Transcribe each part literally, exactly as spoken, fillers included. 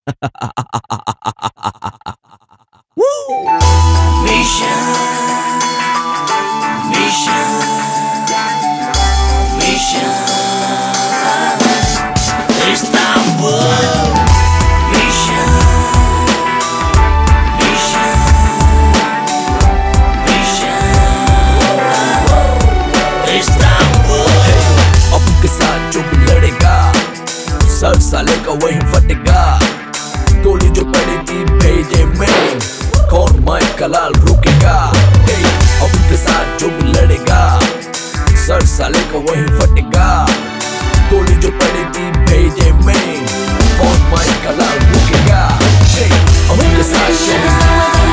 Woo! Mission, mission, mission, Istanbul. Mission, mission, mission, Istanbul. Hey, अब के साथ जो भी लड़ेगा सर साले का वही फटेगा। गोली जो पड़ेगी भेजे में कौन माइक का लाल रुकेगा। hey, अब के साथ जो भी लड़ेगा सर साले का वही फटेगा। गोली जो पड़ेगी भेजे में कौन माइक का लाल रुकेगा। hey, अब के साथ जो भी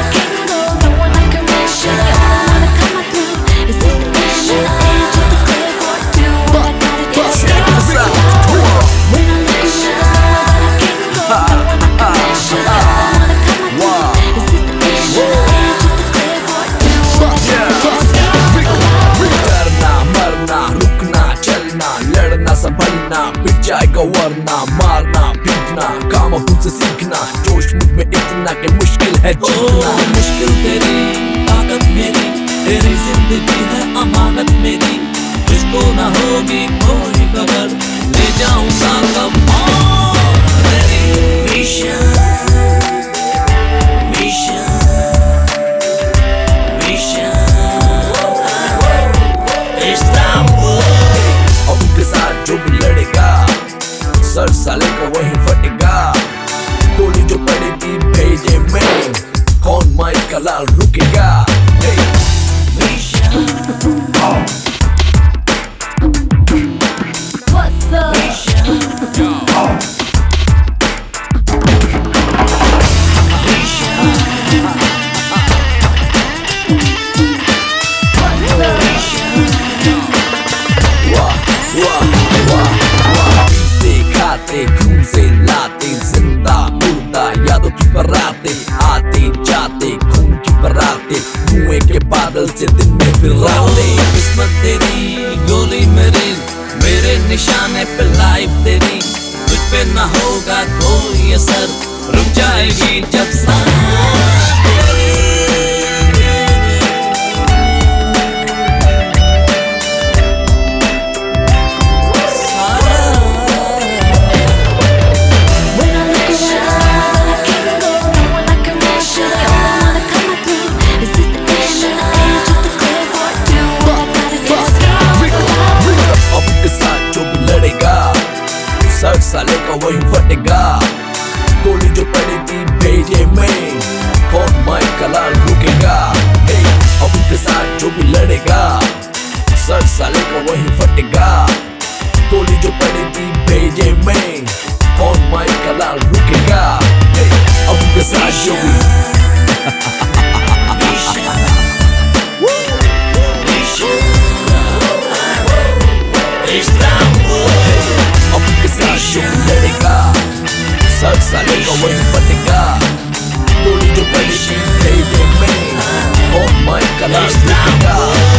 संभलना बिक जाएगा वरना मारना पीटना काम अब तुझसे सीखना जोश मुझ में इतना कि मुश्किल है जीतना। मुश्किल तेरी ताकत मेरी तेरी जिंदगी है अमानत मेरी तुझको ना होगी कोई खबर ले जाऊंगा कब तेरी। Mission, mission, mission, Istanbul. अब के साथ जो भी लड़ेगा सर साले का वही फटेगा। गोली जो पड़ेगी भेजे में कौन माइक का लाल रुकेगा। hey. What's up? खाते खून से लाते जिंदा मुर्दा यादों की बराते आते जाते खून की बराते धुएं के बादल से दिन में फिर राते। किस्मत तेरी गोली मेरी मेरे निशाने पे लाइफ तेरी तुझ पे ना होगा कोई असर रुक जाएगी जब सांस तेरी। सर साले का वही फटेगा। गोली जो पड़ेगी भेजे में कौन माइक का लाल रुकेगा। hey, अब उनके साथ जो भी लड़ेगा सर साले का वही फटेगा। गोली जो पड़ेगी भेजे में कौन माइक का लाल रुकेगा। hey, अब उनके साथ जो भी लड़ेगा सर साले का वही फटेगा। गोली जो पड़ेगी भेजे में कौन माइक का लाल रुकेगा।